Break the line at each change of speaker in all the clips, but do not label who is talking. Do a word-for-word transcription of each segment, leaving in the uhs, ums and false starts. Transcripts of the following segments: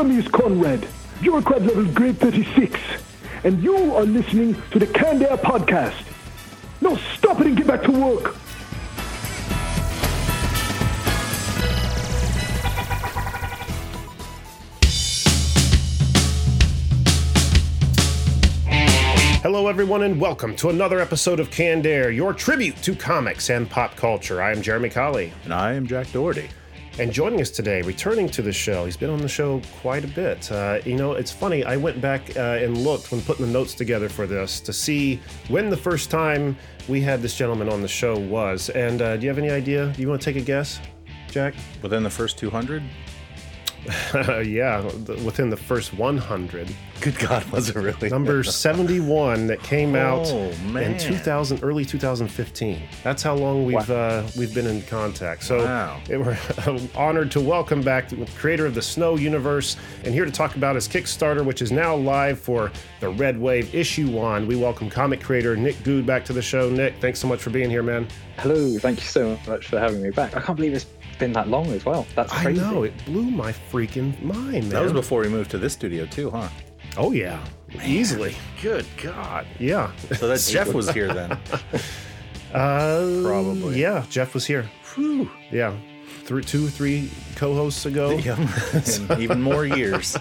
name is Conrad, bureaucrat level grade thirty-six, and you are listening to the Canned Air Podcast. Now stop it and get back to work.
Hello, everyone, and welcome to another episode of Canned Air, your tribute to comics and pop culture. I am Jeremy Colley.
And I am Jack Doherty.
And joining us today, returning to the show, he's been on the show quite a bit. Uh, you know, it's funny, I went back uh, and looked when putting the notes together for this to see when the first time we had this gentleman on the show was. And uh, do you have any idea? Do you want to take a guess, Jack?
Within the first two hundred?
Yeah, within the first one hundred.
Good God, was it really?
Number seventy-one that came out
oh, man.
in two thousand, early two thousand fifteen. That's how long we've
Wow.
uh, we've been in contact. So
Wow.
it, we're honored to welcome back the creator of the Snow Universe, and here to talk about his Kickstarter, which is now live for the Red Wave Issue One. We welcome comic creator Nick Good back to the show. Nick, thanks so much for being here, man.
Hello, thank you so much for having me back. I can't believe it's been that long as well. That's crazy.
I know, it blew my freaking mind, man.
That was before we moved to this studio too, huh?
Oh yeah, easily.
Good God.
Yeah.
So that Jeff was here then.
Uh,
Probably.
Yeah, Jeff was here.
Whew.
Yeah, Three, two, three co-hosts ago.
Yeah. And even more years.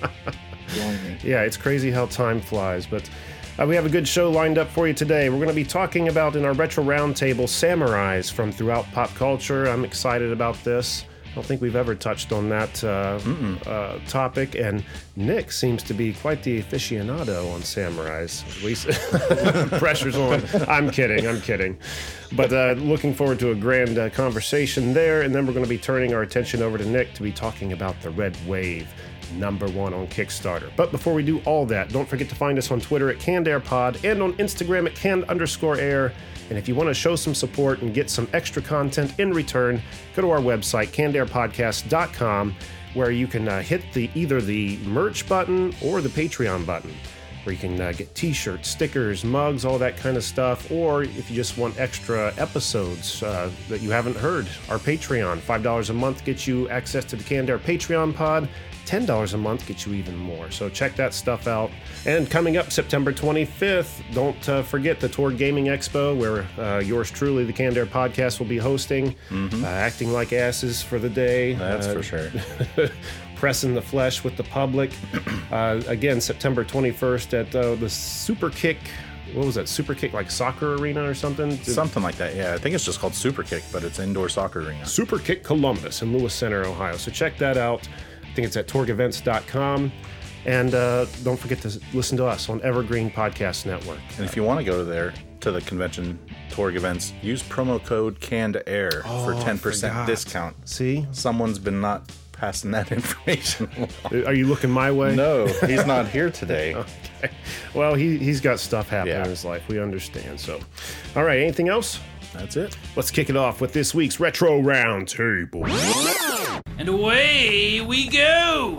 Blimey.
Yeah, it's crazy how time flies, but uh, we have a good show lined up for you today. We're going to be talking about in our retro roundtable samurais from throughout pop culture. I'm excited about this. I don't think we've ever touched on that uh, uh, topic, and Nick seems to be quite the aficionado on samurais. At least pressure's on. I'm kidding, I'm kidding. But uh, looking forward to a grand uh, conversation there, and then we're going to be turning our attention over to Nick to be talking about the Red Wave, number one on Kickstarter. But before we do all that, don't forget to find us on Twitter at Canned Air Pod and on Instagram at Canned underscore Air. And if you want to show some support and get some extra content in return, go to our website, canned air podcast dot com, where you can uh, hit the either the merch button or the Patreon button, where you can uh, get t-shirts, stickers, mugs, all that kind of stuff. Or if you just want extra episodes uh, that you haven't heard, our Patreon, five dollars a month gets you access to the Canned Air Patreon pod. ten dollars a month gets you even more. So check that stuff out. And coming up September twenty-fifth, don't uh, forget the Tour Gaming Expo, where uh, yours truly, the Canned Air Podcast, will be hosting, mm-hmm. uh, acting like asses for the day.
That's
uh,
for sure.
Pressing the flesh with the public. Uh, again, September twenty-first at uh, the Super Kick. What was that? Super Kick, like soccer arena or something?
Something like that, yeah. I think it's just called Super Kick, but it's indoor soccer arena.
Super Kick Columbus in Lewis Center, Ohio. So check that out. I think it's at torg events dot com. And uh, don't forget to listen to us on Evergreen Podcast Network.
And if you want to go there to the convention Torg events, use promo code Canned Air
Oh,
for
I
ten percent
forgot.
discount.
See?
Someone's been not passing that information along.
Are you looking my way?
No, he's not here today.
Okay. Well, he, he's got stuff happening
Yeah.
in his life. We understand. So, all right. Anything else?
That's it.
Let's kick it off with this week's Retro Roundtable.
And away we go!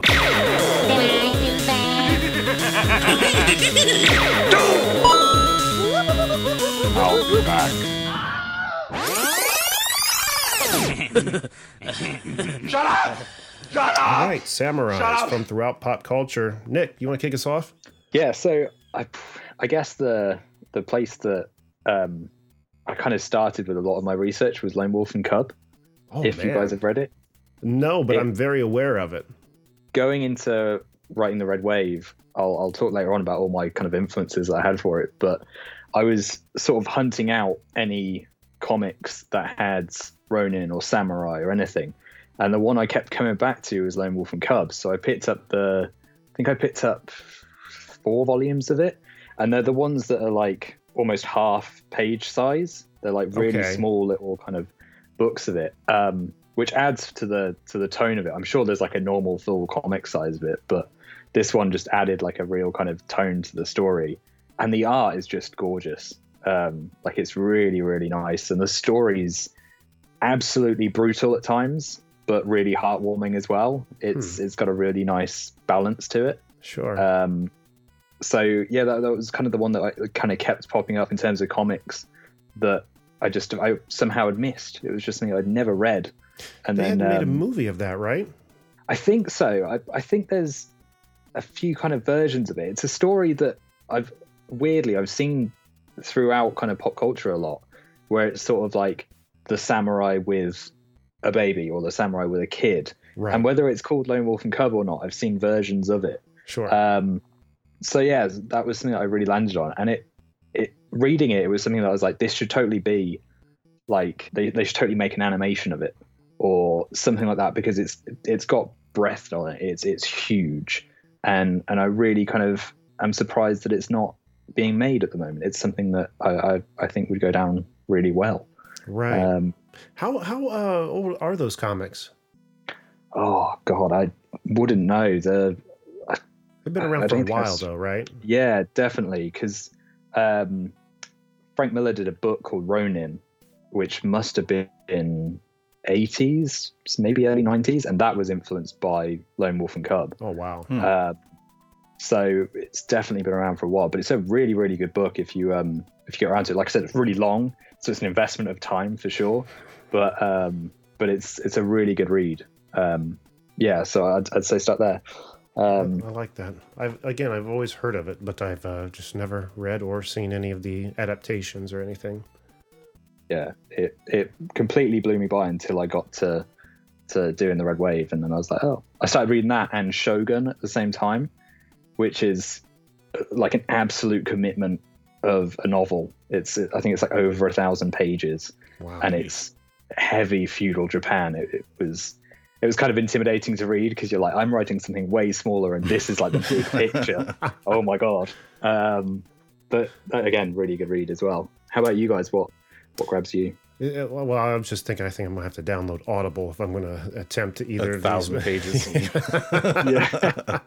I'll be back.
Shut up! Shut up!
All right. Samurais from throughout pop culture. Nick, you want to kick us off?
Yeah, so I, I guess the the place that um, I kind of started with a lot of my research was Lone Wolf and Cub.
Oh,
if
man.
you guys have read it,
No, but
It-
I'm very aware of it.
going into writing the Red Wave, I'll I'll talk later on about all my kind of influences that I had for it. But I was sort of hunting out any comics that had Ronin or Samurai or anything, and the one I kept coming back to was Lone Wolf and Cub. So I picked up the, I think I picked up four volumes of it, and they're the ones that are like almost half page size. They're like really
Okay.
small little kind of books of it, um, which adds to the to the tone of it. I'm sure there's like a normal full comic size of it, but this one just added like a real kind of tone to the story, and the art is just gorgeous. Um, like it's really really nice, and the story's absolutely brutal at times, but really heartwarming as well. It's
Hmm.
it's got a really nice balance to it.
Sure.
Um, so yeah, that, that was kind of the one that I kind of kept popping up in terms of comics that I just I somehow had missed. It was just something I'd never read. And
they
then
had made a
um,
movie of that, right?
I think so. I, I think there's a few kind of versions of it. It's a story that I've weirdly I've seen throughout kind of pop culture a lot, where it's sort of like the samurai with a baby or the samurai with a kid.
Right.
And whether it's called Lone Wolf and Cub or not, I've seen versions of it.
Sure.
Um, so yeah, that was something that I really landed on. And it, it reading it, it was something that I was like, this should totally be like, they, they should totally make an animation of it or something like that, because it's it's got breadth on it. It's it's huge. And and I really kind of am surprised that it's not being made at the moment. It's something that I, I, I think would go down really well.
Right.
Um,
how how uh, old are those comics?
Oh God, I wouldn't know. The
They've been around
I
for a
don't think
while,
that's-
though, right?
yeah, definitely. Because um, Frank Miller did a book called Ronin, which must have been in eighties, maybe early nineties, and that was influenced by Lone Wolf and Cub.
Oh, wow.
Hmm.
Uh, so it's definitely been around for a while. But it's a really, really good book if you um if you get around to it. Like I said, it's really long, so it's an investment of time for sure. But um, but it's it's a really good read. Um, yeah, so I'd, I'd say start there. Um,
I like that. I've again, I've always heard of it, but I've uh, just never read or seen any of the adaptations or anything.
yeah, it it completely blew me by until I got to to doing the Red Wave, and then I was like, oh, I started reading that and Shogun at the same time, which is uh, like an absolute commitment of a novel. It's I think it's like over a thousand pages,
Wow.
and it's heavy feudal Japan. It, it was it was kind of intimidating to read because you're like, I'm writing something way smaller, and this is like the big picture. Oh my god! Um, but uh, again, really good read as well. How about you guys? What what grabs you?
Yeah, well, I was just thinking, I think I'm going to have to download Audible if I'm going to attempt to either
A
of
thousand
these.
pages.
Yeah.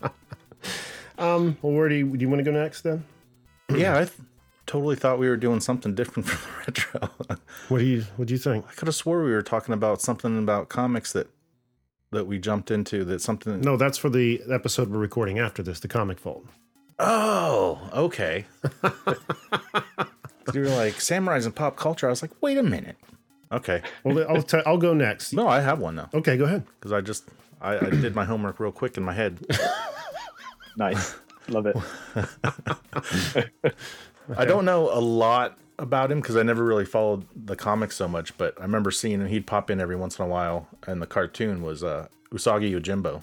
Um, well, where do you, do you want to go next then?
Yeah, I th- totally thought we were doing something different from the retro.
What do you, what do you think?
I could have swore we were talking about something about comics that that we jumped into. That something.
No, that's for the episode we're recording after this, the Comic Vault.
Oh, okay. You were like samurais and pop culture. I was like, wait a minute. Okay.
Well, I'll, t- I'll go next.
No, I have one now
Okay, go ahead.
because I just I, I did my homework real quick in my head.
Nice. Love it.
I don't know a lot about him because I never really followed the comics so much, but I remember seeing him. He'd pop in every once in a while, and the cartoon was uh, Usagi Yojimbo.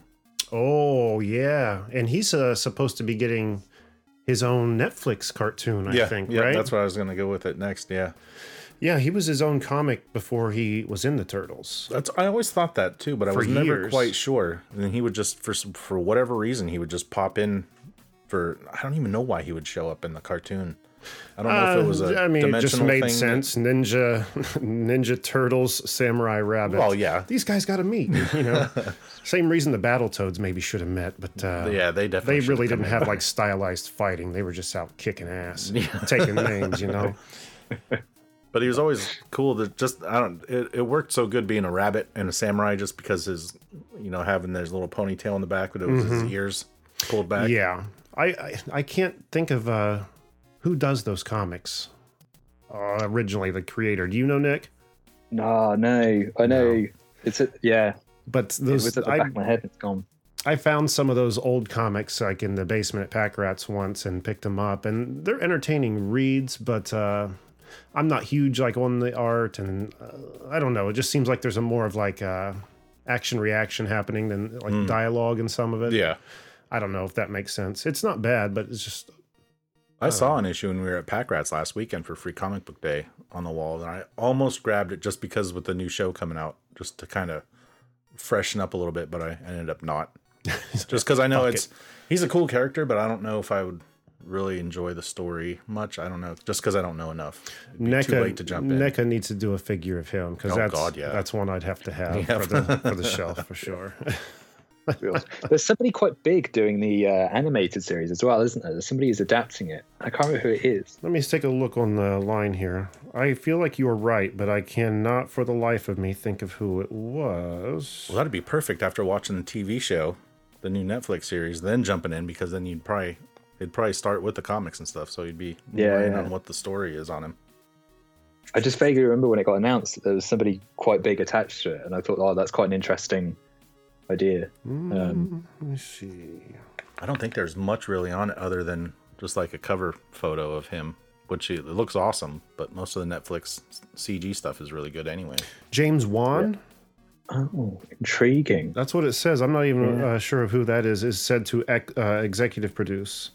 Oh, yeah. And he's uh, supposed to be getting his own Netflix cartoon, I
yeah,
think,
yeah,
right?
that's what I was going to go with it next. Yeah,
Yeah, he was his own comic before he was in the Turtles.
that's I always thought that too, but I
For
was never
years.
quite sure. And he would just for some- for whatever reason he would just pop in for I don't even know why he would show up in the cartoon. I don't know if it was a
Uh, I mean, it just
dimensional
made
thing.
sense. Ninja, Ninja Turtles, Samurai Rabbit.
Well, yeah.
These guys got to meet, you know. Same reason the Battletoads maybe should have met, but uh,
Yeah, they definitely
they
should
really
have come
didn't
in.
have like stylized fighting. They were just out kicking ass, taking names, you know.
But he was always cool to just I don't it, it worked so good being a rabbit and a samurai just because his you know having his little ponytail in the back but it was his ears pulled back.
Mm-hmm. Yeah, I, I I can't think of uh, who does those comics. Uh, originally, the creator. Do you know, Nick?
No, no, I know. It's a, yeah.
But
It
those
was at the
I,
back of my head. It's gone.
I found some of those old comics like in the basement at Pack Rats once and picked them up, and they're entertaining reads. But uh, I'm not huge like on the art, and uh, I don't know. It just seems like there's a more of like uh, action reaction happening than like dialogue in some of it.
Yeah.
I don't know if that makes sense. It's not bad, but it's just
I saw an issue when we were at Pack Rats last weekend for Free Comic Book Day on the wall, and I almost grabbed it just because with the new show coming out, just to kind of freshen up a little bit, but I ended up not. Just because I know
Fuck
it's he's a cool character, but I don't know if I would really enjoy the story much. I don't know, just because I don't know enough. It'd be too late to jump in.
NECA needs to do a figure of him because
Oh,
that's
God, yeah.
that's one I'd have to have
Yeah.
for the for the shelf for sure.
There's somebody quite big doing the uh, animated series as well, isn't there? There's somebody who's adapting it. I can't remember who it is.
Let me take a look on the line here. I feel like you are right, but I cannot for the life of me think of who it was.
Well, that'd be perfect after watching the T V show, the new Netflix series, then jumping in because then you'd probably it'd probably start with the comics and stuff, so you'd be
Yeah,
more in
yeah.
on what the story is on him.
I just vaguely remember when it got announced that there was somebody quite big attached to it, and I thought, oh, that's quite an interesting idea.
Mm,
Um,
let me see.
I don't think there's much really on it other than just like a cover photo of him, which it looks awesome. But most of the Netflix C G stuff is really good anyway.
James Wan.
oh, intriguing.
That's what it says. I'm not even
Yeah.
uh, sure of who that is. Is said to ec- uh, executive produce.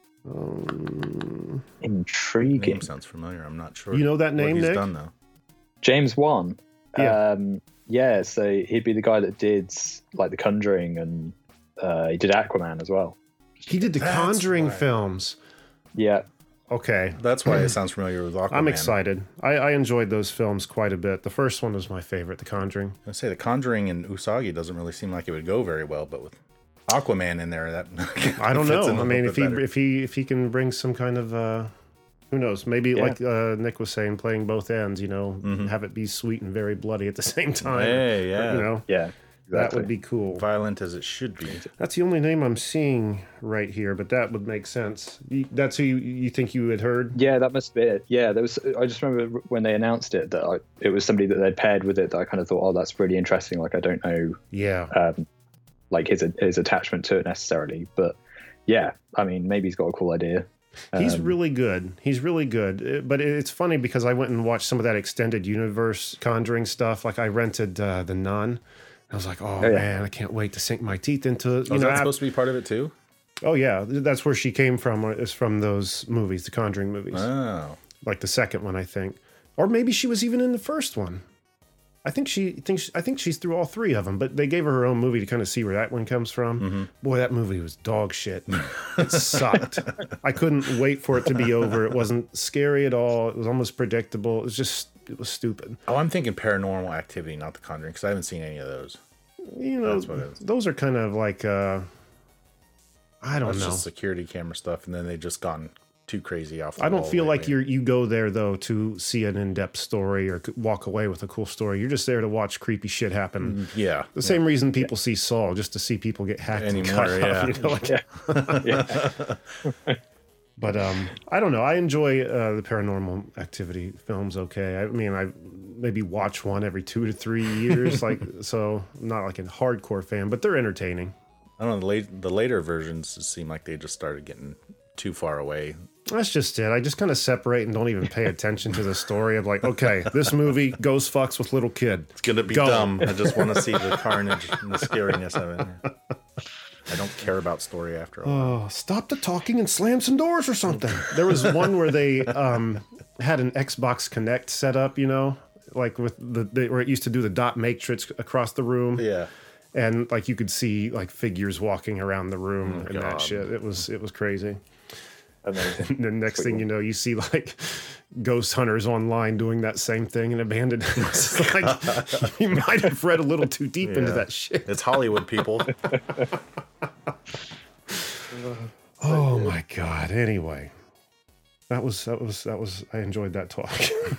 Um,
Intriguing.
Name sounds familiar. I'm not sure.
You know that
what
name,
he's
Nick?
done though.
James Wan.
Yeah.
Um, yeah, so he'd be the guy that did like The Conjuring, and uh, he did Aquaman as well.
he did the
That's
Conjuring
right.
films.
Yeah.
Okay.
That's why it sounds familiar with Aquaman.
I'm excited. I, I enjoyed those films quite a bit. The first one was my favorite, The Conjuring.
I say The Conjuring and Usagi doesn't really seem like it would go very well, but with Aquaman in there, that
I don't
fits
know.
in a
I mean,
little
if
bit
he
better.
if he if he can bring some kind of uh, who knows? Maybe
Yeah.
like uh, Nick was saying, playing both ends. You know, have it be sweet and very bloody at the same time.
Hey, yeah.
You know,
Yeah. Exactly.
that would be cool.
violent as it should be.
That's the only name I'm seeing right here, but that would make sense. You, that's who you, you think you had heard?
Yeah, that must be it. Yeah, there was. I just remember when they announced it that I, it was somebody that they'd paired with it that I kind of thought, oh, that's really interesting. Like I don't know,
Yeah.
um, like his his attachment to it necessarily, but yeah, I mean, maybe he's got a cool idea.
He's
Um,
really good. He's really good. It- But it's funny because I went and watched some of that extended universe Conjuring stuff. Like I rented uh, The Nun. I was like, oh,
Oh, yeah.
man, I can't wait to sink my teeth into it. You
Was
know,
that
I-
supposed to be part of it too?
oh yeah, that's where she came from. uh, Is from those movies, the Conjuring movies,
Oh,
like the second one, I think, or maybe she was even in the first one. I think she thinks I think she's through all three of them, but they gave her her own movie to kind of see where that one comes from.
Mm-hmm.
Boy, that movie was dog shit. It sucked. I couldn't wait for it to be over. It wasn't scary at all. It was almost predictable. It was just it was stupid.
oh, I'm thinking Paranormal Activity, not The Conjuring, because I haven't seen any of those.
You know,
That's what it is.
those are kind of like uh, I don't
That's
know.
just security camera stuff, and then they just gone too crazy off. The
I don't
wall
feel like
lately.
you're you go there though to see an in-depth story or c- walk away with a cool story. You're just there to watch creepy shit happen.
Yeah,
The same reason people see Saw, just to see people get hacked and
Anymore,
cut
yeah.
off. You know, like,
yeah.
but um, I don't know. I enjoy uh, the Paranormal Activity films. Okay, I mean, I maybe watch one every two to three years. like, so I'm not like a hardcore fan, but they're entertaining.
I don't know. The, late, the later versions seem like they just started getting too far away.
That's just it. I just kind of separate and don't even pay attention to the story of like, okay, this movie ghost fucks with little kid.
It's gonna be
Go.
dumb. I just want to see the carnage and the scariness of it. I don't care about story after all.
Oh, stop the talking and slam some doors or something. There was one where they um, had an Xbox Connect set up, you know, like with the, they, where it used to do the dot matrix across the room.
Yeah.
And like you could see like figures walking around the room
Oh,
and that
God.
shit. It was it was crazy.
Amazing.
And the next thing you know, you see like ghost hunters online doing that same thing in abandoned houses. Like you might have read a little too deep into
Yeah.
that shit.
It's Hollywood, people.
Oh my god. Anyway. That was that was that was I enjoyed that talk.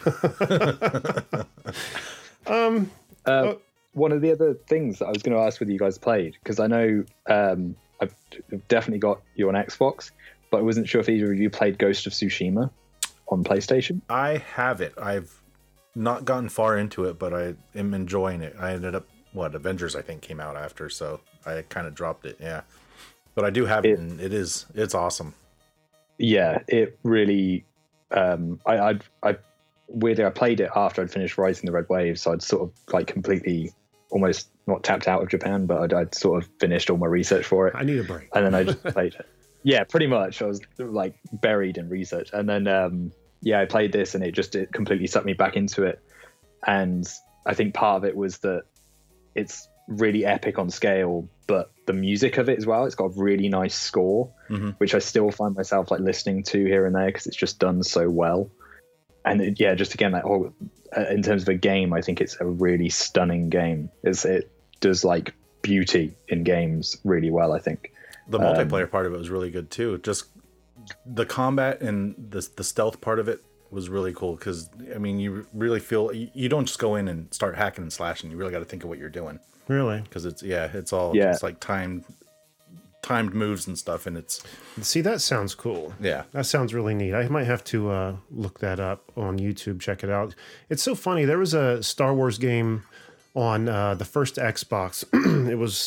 um
Uh, one of the other things that I was going to ask whether you guys played, because I know um, I've definitely got you on Xbox, but I wasn't sure if either of you played Ghost of Tsushima on PlayStation.
I have it. I've not gotten far into it, but I am enjoying it. I ended up what Avengers I think came out after, so I kind of dropped it. Yeah, but I do have it,
It-
and it is it's awesome.
Yeah, it really. Um, I, I, I weirdly I played it after I'd finished Rising the Red Wave, so I'd sort of like completely, almost not tapped out of Japan, but I'd, I'd sort of finished all my research for it.
I need a break.
And then I just played it. Yeah, pretty much. I was like buried in research, and then um, yeah, I played this, and it just it completely sucked me back into it. And I think part of it was that it's really epic on scale, but the music of it as well. It's got a really nice score,
Mm-hmm.
which I still find myself like listening to here and there because it's just done so well. And it, yeah, just again, like oh, uh, in terms of a game, I think it's a really stunning game. It's, it does like beauty in games really well, I think.
The multiplayer part of it was really good too. Just the combat and the the stealth part of it was really cool because I mean, you really feel you, you don't just go in and start hacking and slashing. You really got to think of what you're doing
Really?
because it's yeah, it's all
Yeah.
it's like timed timed moves and stuff, and it's
See, that sounds cool.
yeah.
That sounds really neat. I might have to uh, look that up on YouTube, check it out. It's so funny. There was a Star Wars game on uh, the first Xbox. It was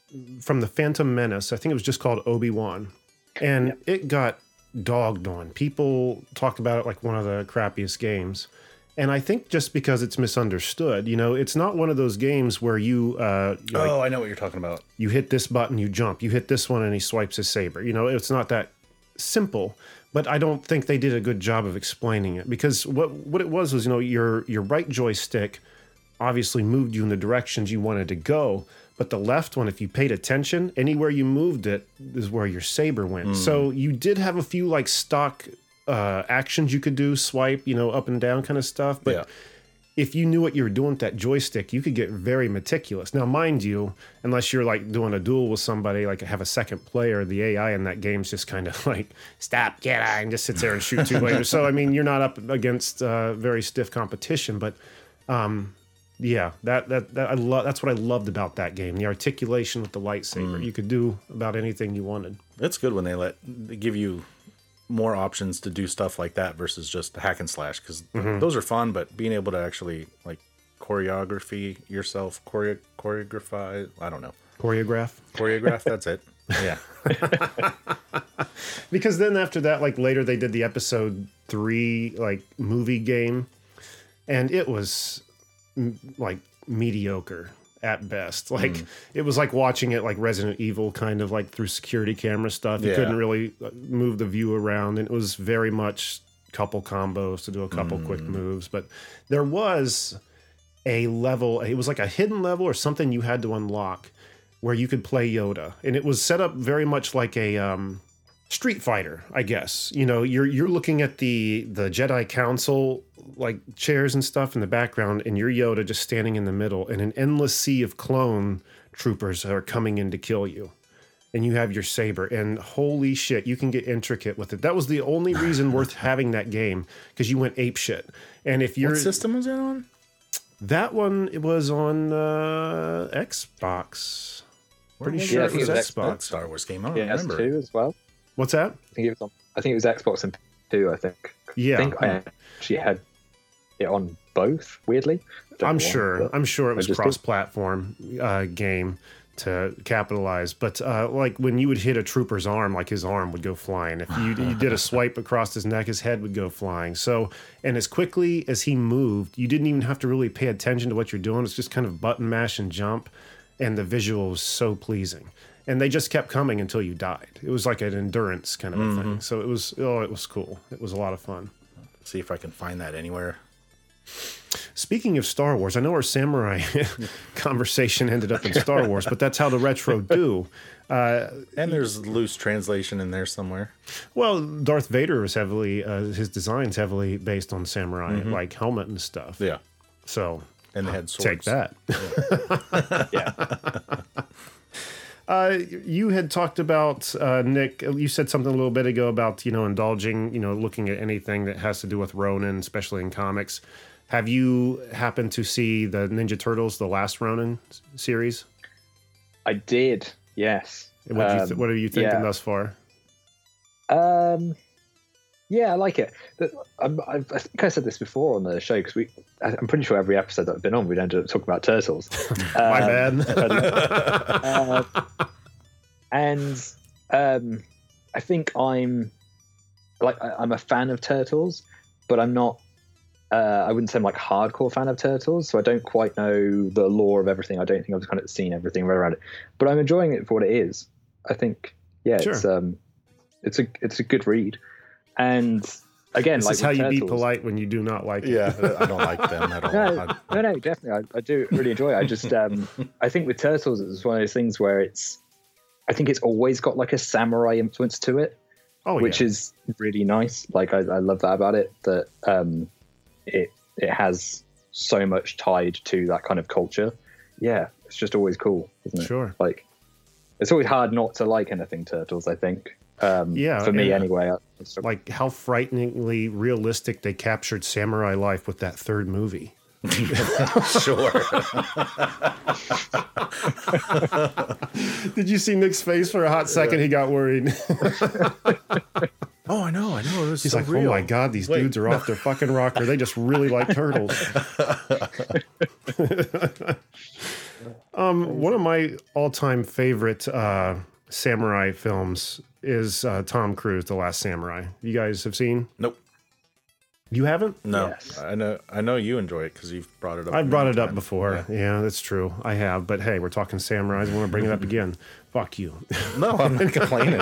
from the Phantom Menace. I think it was just called Obi-Wan. And
Yep.
it got dogged on. People talked about it like one of the crappiest games. And I think just because it's misunderstood, you know, it's not one of those games where you, uh, you like,
Oh, I know what you're talking about.
you hit this button, you jump, you hit this one, and he swipes his saber. You know, it's not that simple, but I don't think they did a good job of explaining it, because what what it was was, you know, your your right joystick obviously moved you in the directions you wanted to go, but the left one, if you paid attention, anywhere you moved it is where your saber went.
Mm.
So you did have a few like stock uh, actions you could do, swipe, you know, up and down kind of stuff, but
Yeah.
if you knew what you were doing with that joystick, you could get very meticulous. Now, mind you, unless you're like doing a duel with somebody, like have a second player, the A I in that game's just kind of like, stop, get out, and just sits there and shoots you later. So, I mean, you're not up against uh, very stiff competition, but um, yeah, that that, that I love. That's what I loved about that game, the articulation with the lightsaber. You could do about anything you wanted.
It's good when they let they give you more options to do stuff like that versus just hack and slash, because those are fun, but being able to actually like choreography yourself, choreo choreography, I don't know,
Choreograph.
choreograph. That's it. Yeah.
Because then after that, like later they did the episode three like movie game, and it was m- like mediocre at best. Like
Mm.
it was like watching it like Resident Evil, kind of like through security camera stuff. You
Yeah.
couldn't really uh, move the view around, and it was very much couple combos to do a couple quick
Mm.
moves. But there was a level, it was like a hidden level or something you had to unlock where you could play Yoda, and it was set up very much like a um, Street Fighter, I guess. You know, you're you're looking at the the Jedi Council like chairs and stuff in the background, and you're Yoda just standing in the middle, and an endless sea of clone troopers are coming in to kill you. And you have your saber, and holy shit, you can get intricate with it. That was the only reason worth having that game, because you went ape shit. And if you're
What system was that on?
that one, it was on uh, Xbox. Pretty
Where
sure
Yeah, I
it
think
was
it was
Xbox.
That Star Wars game. I don't
Yeah, S
remember.
two as well.
What's that?
I think it was on. I think it was Xbox and P two. I think.
Yeah.
I think I actually had it on both. Weirdly, Don't
I'm
know why,
sure.
but-
I'm sure it
I
was
just
cross-platform uh, game to capitalize. But uh, like when you would hit a trooper's arm, like his arm would go flying. If you, you did a swipe across his neck, his head would go flying. So, and as quickly as he moved, you didn't even have to really pay attention to what you're doing. It's just kind of button mash and jump, and the visual was so pleasing. And they just kept coming until you died. It was like an endurance kind of a thing. So it was, oh, it was cool. It was a lot of fun.
See if I can find that anywhere.
Speaking of Star Wars, I know our samurai conversation ended up in Star Wars, but that's how the retro do. Uh,
And there's loose translation in there somewhere.
well, Darth Vader is heavily, uh, his design's heavily based on samurai, like helmet and stuff.
Yeah.
So
And they had swords.
take that.
Yeah.
Uh, you had talked about, uh, Nick, you said something a little bit ago about, you know, indulging, you know, looking at anything that has to do with Ronin, especially in comics. Have you happened to see the Ninja Turtles, the last Ronin s- series?
I did. Yes.
What, do you th-
Um,
what are you thinking
yeah.
thus far?
Um, yeah, I like it. But I'm, I've, I think I said this before on the show because we. I- I'm pretty sure every episode that I've been on, we'd ended up talking about turtles.
My
Um,
bad.
uh, and um, I think I'm like I, I'm a fan of turtles, but I'm not. Uh, I wouldn't say I'm like hardcore fan of turtles, so I don't quite know the lore of everything. I don't think I've kind of seen everything right around it, but I'm enjoying it for what it is. I think, yeah,
Sure.
it's um, it's a it's a good read, and again,
This
like
is how
with
you be
Turtles-
polite when you do not like it.
Yeah, I don't like them at all.
no,
I-
no, no, definitely. I, I do really enjoy it. I just, um, I think with Turtles, it's one of those things where it's, I think it's always got like a samurai influence to it,
Oh,
which
yeah.
is really nice. Like I, I love that about it. That um, it it has so much tied to that kind of culture. Yeah, it's just always cool, isn't it?
Sure.
Like, it's always hard not to like anything Turtles. I think. Um,
Yeah,
For me,
yeah.
anyway. I, it's
Like how frighteningly realistic they captured samurai life with that third movie.
Sure.
Did you see Nick's face for a hot second? He got worried.
Oh, I know, I know. It was
He's
so
like,
real.
oh my God, these
Wait,
dudes are off their fucking rocker. They just really like turtles. um, one of my all-time favorite uh, samurai films is uh, Tom Cruise, The Last Samurai. You guys have seen?
Nope.
You haven't?
No.
Yes.
I know. I know you enjoy it because you've brought it up.
I've brought
many
it up
times.
before. Yeah. yeah, that's true. I have. But hey, we're talking samurais. I want to bring it up again. Fuck you.
No, I'm not complaining.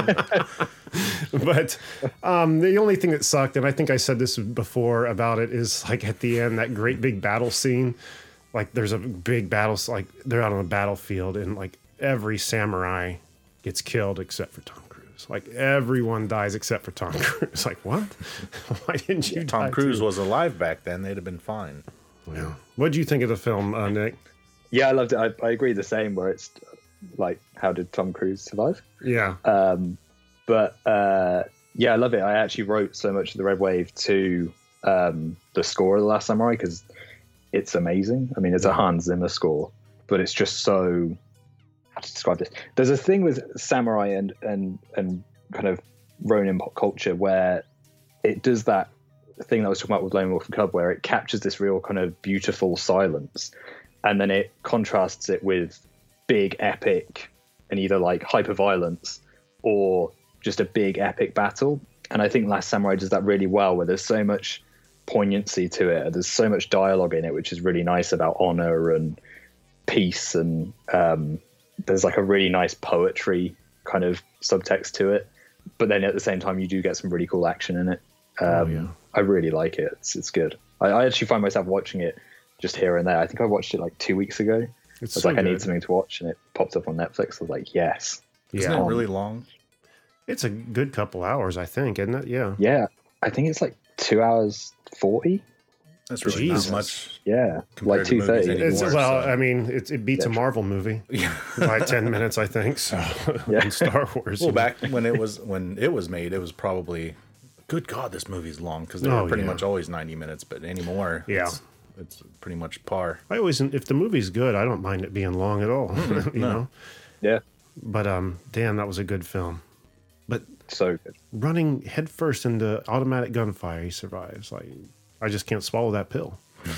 But um, the only thing that sucked, and I think I said this before about it, is like at the end, that great big battle scene. Like there's a big battle, like they're out on a battlefield, and like every samurai gets killed except for Tom Cruise. Like everyone dies except for Tom Cruise. Like what? Why didn't you?
Tom
die
Cruise
too?
was alive back then. They'd have been fine.
Yeah. What do you think of the film, uh, Nick?
Yeah, I loved it. I, I agree the same. Where it's like, how did Tom Cruise survive?
Yeah.
Um, but uh, yeah, I love it. I actually wrote so much of the Red Wave to um, the score of The Last Samurai because it's amazing. I mean, it's a Hans Zimmer score, but it's just so. How to describe this? There's a thing with samurai and and and kind of Ronin pop culture where it does that thing that I was talking about with Lone Wolf and Cub, where it captures this real kind of beautiful silence, and then it contrasts it with big epic and either like hyper violence or just a big epic battle. And I think Last Samurai does that really well, where there's so much poignancy to it. There's so much dialogue in it, which is really nice about honor and peace, and um, there's like a really nice poetry kind of subtext to it. But then at the same time, you do get some really cool action in it. Um,
Oh, yeah.
I really like it. It's, it's good. I, I actually find myself watching it just here and there. I think I watched it like two weeks ago. I
It's
was
so
like, I
good.
need something to watch, and it popped up on Netflix. I was like, yes.
Isn't
Yeah.
it really long?
It's a good couple hours, I think, isn't it? Yeah.
Yeah. I think it's like two hours forty.
That's really
Jesus.
not much.
Yeah.
Compared
Like
to movies
two thirty.
anymore.
It's,
More,
well,
so-
I mean, it, it beats a
Yeah.
Marvel movie
Yeah.
by ten minutes, I think. So,
Yeah.
in Star Wars.
Well, back when it was when it was made, it was probably. Good God, this movie's long because they
Oh,
were pretty
yeah.
much always ninety minutes. But anymore,
Yeah.
it's, it's pretty much par.
I always, if the movie's good, I don't mind it being long at all. you
no.
know.
Yeah.
But um, damn, that was a good film. But
So good.
running headfirst into automatic gunfire, he survives. Like, I just can't swallow that pill.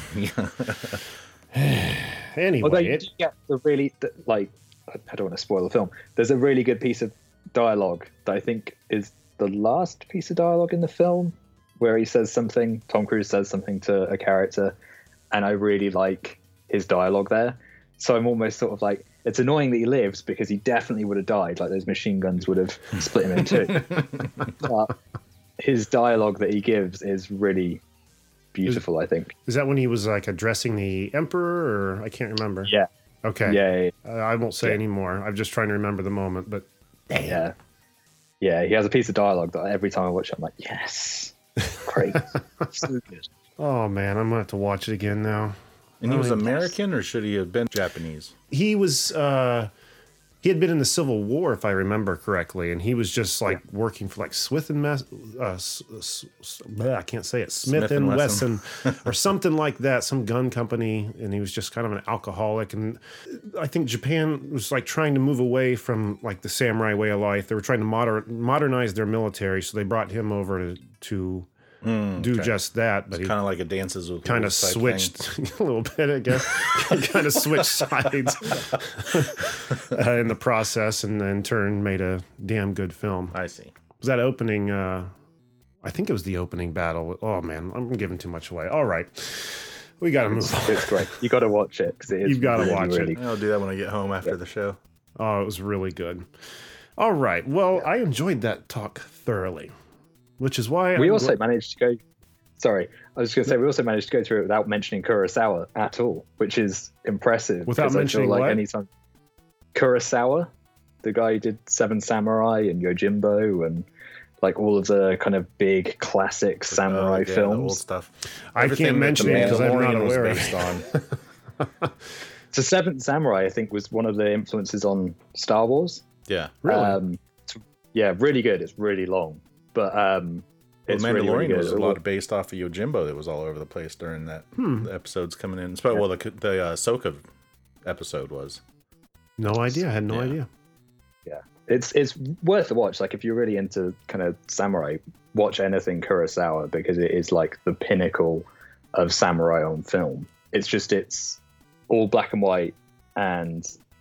Anyway,
Although you
it,
do get the really, the, like, I I don't want to spoil the film. There's a really good piece of dialogue that I think is the last piece of dialogue in the film where he says something, Tom Cruise says something to a character, and I really like his dialogue there. So I'm almost sort of like, it's annoying that he lives because he definitely would have died. Like those machine guns would have split him in two. But his dialogue that he gives is really beautiful, I think.
is that when he was like addressing the emperor, or I can't remember.
Yeah.
Okay.
Yeah.
Uh, I won't say
Yeah.
anymore. I'm just trying to remember the moment. But damn.
Yeah. Yeah, he has a piece of dialogue that every time I watch it, I'm like, yes. Great. So good.
Oh man, I'm gonna have to watch it again now.
And he was
Really?
American, or should he have been Japanese?
He was uh he had been in the Civil War, if I remember correctly, and he was just like working for like Smith and Mes- uh, S- S- S- bleh, I can't say it, Smith,
Smith
and
and
Wesson,
Wesson.
or something like that, some gun company, and he was just kind of an alcoholic. And I think Japan was like trying to move away from like the samurai way of life. They were trying to moder- modernize their military, so they brought him over to, to do
okay.
just that. But he
Kind of like a Dances with
kind of
Wolves type
switched a little bit, I guess. kind of switched sides uh, in the process, and then turned made a damn good film.
thing. I see.
Was that opening? Uh, I think it was the opening battle. Oh man, I'm giving too much away. All right, we got to move on.
It's great. You got to watch it because it is
You've gotta
really,
watch it.
really
I'll do that when I get home after the show.
Oh, it was really good. All right, well, I enjoyed that talk thoroughly, which is why
We
I'm
also
gl-
managed to go. Sorry, I was going to say we also managed to go through it without mentioning Kurosawa at all, which is impressive.
Without
'cause I feel
mentioning
like
what?
anytime Kurosawa, the guy who did Seven Samurai and Yojimbo and like all of the kind of big classic samurai
Uh, yeah, the old
films.
stuff.
I
Everything
can't
that
mention
The
it because I'm not
Mandalorian was
aware of
based
it.
on.
So Seventh Samurai, I think, was one of the influences on Star Wars.
Yeah.
Really?
Um, it's- yeah, really good. It's really long, but um,
Well,
it's
Mandalorian
really, really good.
was a lot based off of Yojimbo that was all over the place during that
Hmm.
the episodes coming in. Especially, well, the the uh, Ahsoka episode was.
No idea. I had no
Yeah.
idea.
Yeah, it's it's worth a watch. Like if you're really into kind of samurai, watch anything Kurosawa because it is like the pinnacle of samurai on film. It's just it's all black and white, and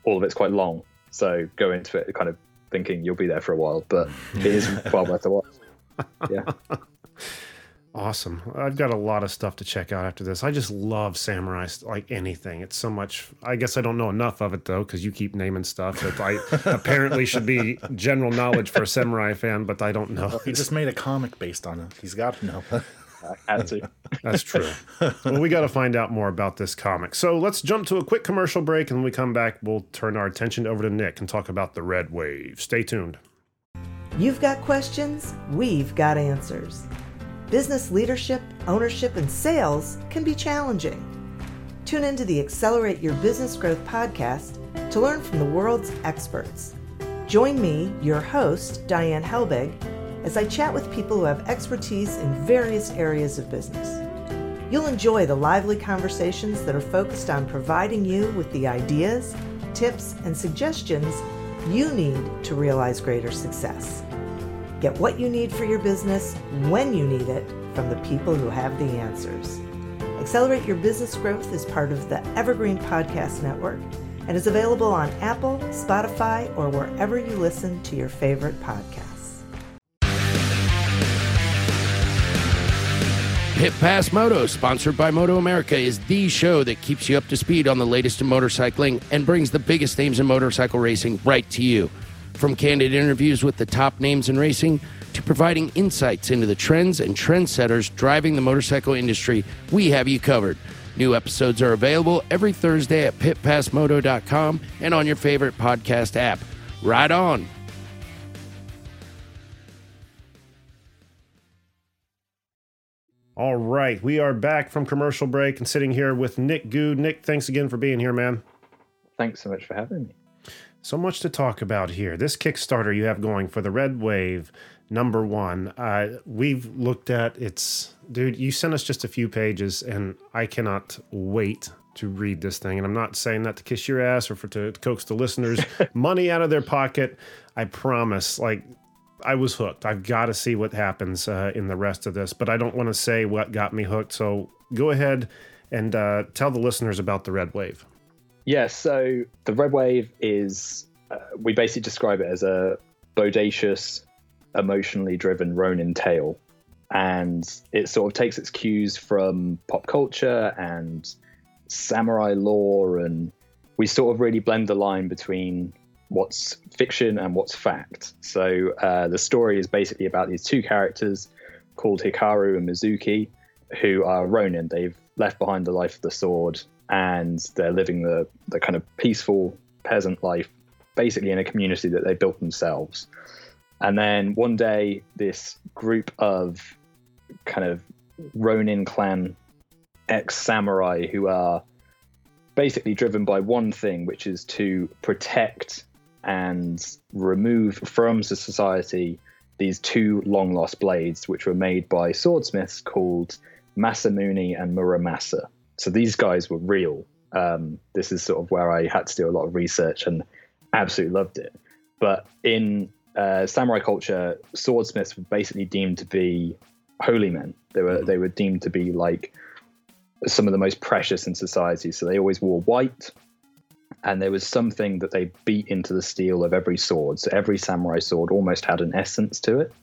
all of it's quite long. So go into it kind of thinking you'll be there for a while, but it is well worth a watch. Yeah.
Awesome. I've got a lot of stuff to check out after this. I just love samurai, like anything. It's so much. I guess I don't know enough of it, though, because you keep naming stuff that I apparently should be general knowledge for a samurai fan, but I don't know.
Well, he just made a comic based on it. He's got to know.
I had to.
That's true. Well, we got to find out more about this comic. So let's jump to a quick commercial break, and when we come back, we'll turn our attention over to Nick and talk about the Red Wave. Stay tuned.
You've got questions, we've got answers. Business leadership, ownership, and sales can be challenging. Tune into the Accelerate Your Business Growth podcast to learn from the world's experts. Join me, your host, Diane Helbig, as I chat with people who have expertise in various areas of business. You'll enjoy the lively conversations that are focused on providing you with the ideas, tips, and suggestions you need to realize greater success. Get what you need for your business when you need it from the people who have the answers. Accelerate Your Business Growth is part of the Evergreen Podcast Network and is available on Apple, Spotify, or wherever you listen to your favorite podcasts.
Pit Pass Moto, sponsored by Moto America, is the show that keeps you up to speed on the latest in motorcycling and brings the biggest names in motorcycle racing right to you. From candid interviews with the top names in racing to providing insights into the trends and trendsetters driving the motorcycle industry, we have you covered. New episodes are available every Thursday at pit pass moto dot com and on your favorite podcast app. Ride on!
All right, we are back from commercial break and sitting here with Nick Good. Nick, thanks again for being here, man.
Thanks so much for having me.
So much to talk about here. This Kickstarter you have going for the Red Wave number one. Uh, we've looked at it's, dude, you sent us just a few pages and I cannot wait to read this thing. And I'm not saying that to kiss your ass or for to coax the listeners money out of their pocket. I promise. Like, I was hooked. I've got to see what happens uh, in the rest of this, but I don't want to say what got me hooked. So go ahead and uh, tell the listeners about the Red Wave.
Yeah, so the Red Wave is, uh, we basically describe it as a bodacious, emotionally driven Ronin tale. And it sort of takes its cues from pop culture and samurai lore. And we sort of really blend the line between what's fiction and what's fact. So uh, the story is basically about these two characters called Hikaru and Mizuki, who are Ronin. They've left behind the life of the sword, and they're living the, the kind of peaceful peasant life, basically in a community that they built themselves. And then one day, this group of kind of Ronin clan ex-samurai who are basically driven by one thing, which is to protect and remove from society these two long-lost blades, which were made by swordsmiths called Masamune and Muramasa. So these guys were real. Um, this is sort of where I had to do a lot of research and absolutely loved it. But in uh, samurai culture, swordsmiths were basically deemed to be holy men. They were they were deemed to be like some of the most precious in society. So they always wore white, and there was something that they beat into the steel of every sword. So every samurai sword almost had an essence to it.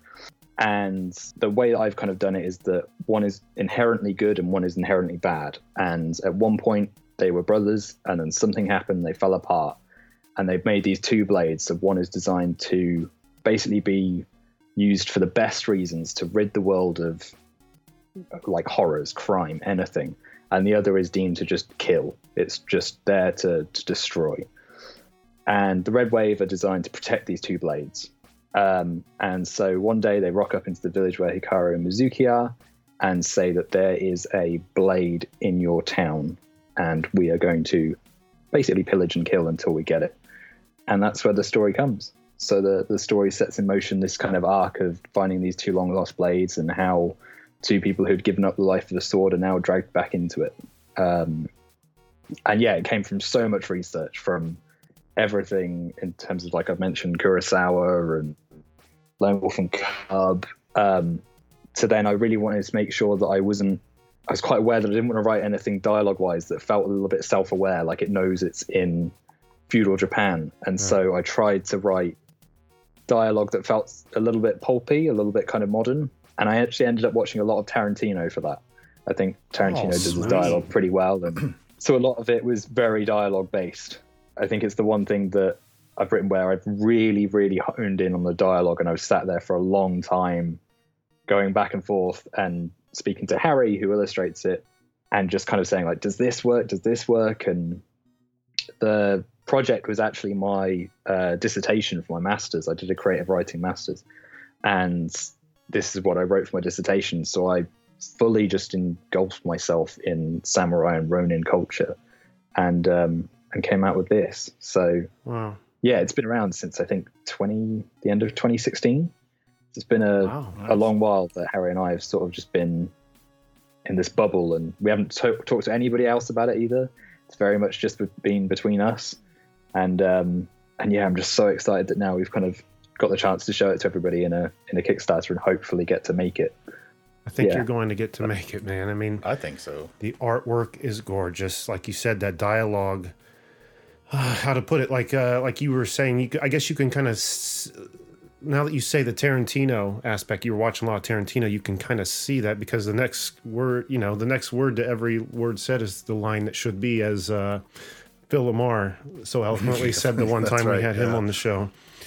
And the way that I've kind of done it is that one is inherently good and one is inherently bad. And at one point they were brothers, and then something happened, they fell apart, and they've made these two blades. So one is designed to basically be used for the best reasons, to rid the world of like horrors, crime, anything. And the other is deemed to just kill. It's just there to, to destroy. And the Red Wave are designed to protect these two blades. Um, and so one day they rock up into the village where Hikaru and Mizuki are and say that there is a blade in your town and we are going to basically pillage and kill until we get it. And that's where the story comes. So the, the story sets in motion this kind of arc of finding these two long lost blades and how two people who'd given up the life of the sword are now dragged back into it. Um, and yeah, it came from so much research, from everything in terms of, like I've mentioned, Kurosawa and Lone Wolf and Cub, um, to then I really wanted to make sure that I wasn't, I was quite aware that I didn't want to write anything dialogue-wise that felt a little bit self-aware, like it knows it's in feudal Japan. And
Yeah.
so I tried to write dialogue that felt a little bit pulpy, a little bit kind of modern. And I actually ended up watching a lot of Tarantino for that. I think Tarantino
Oh,
does his
sweet.
dialogue pretty well. And so a lot of it was very dialogue based. I think it's the one thing that I've written where I've really, really honed in on the dialogue, and I've sat there for a long time going back and forth and speaking to Harry, who illustrates it, and just kind of saying, like, does this work? Does this work? And the project was actually my uh, dissertation for my master's. I did a creative writing master's, and this is what I wrote for my dissertation. So I fully just engulfed myself in samurai and Ronin culture, and um, and came out with this. So
Wow.
yeah, it's been around since I think twenty the end of twenty sixteen. It's been a
Wow,
a long while that Harry and I have sort of just been in this bubble, and we haven't to- talked to anybody else about it either. It's very much just been between us, and um, and yeah, I'm just so excited that now we've kind of got the chance to show it to everybody in a in a Kickstarter and hopefully get to make it.
I think
Yeah.
you're going to get to make it, man. I mean,
I think so.
the artwork is gorgeous. Like you said, that dialogue, uh, how to put it, like uh, like you were saying, you, c- I guess you can kind of, s- now that you say the Tarantino aspect, you were watching a lot of Tarantino, you can kind of see that, because the next word, you know, the next word to every word said is the line that should be, as uh, Phil Lamar so eloquently said the one
That's
time we
right,
had him
yeah.
on the show.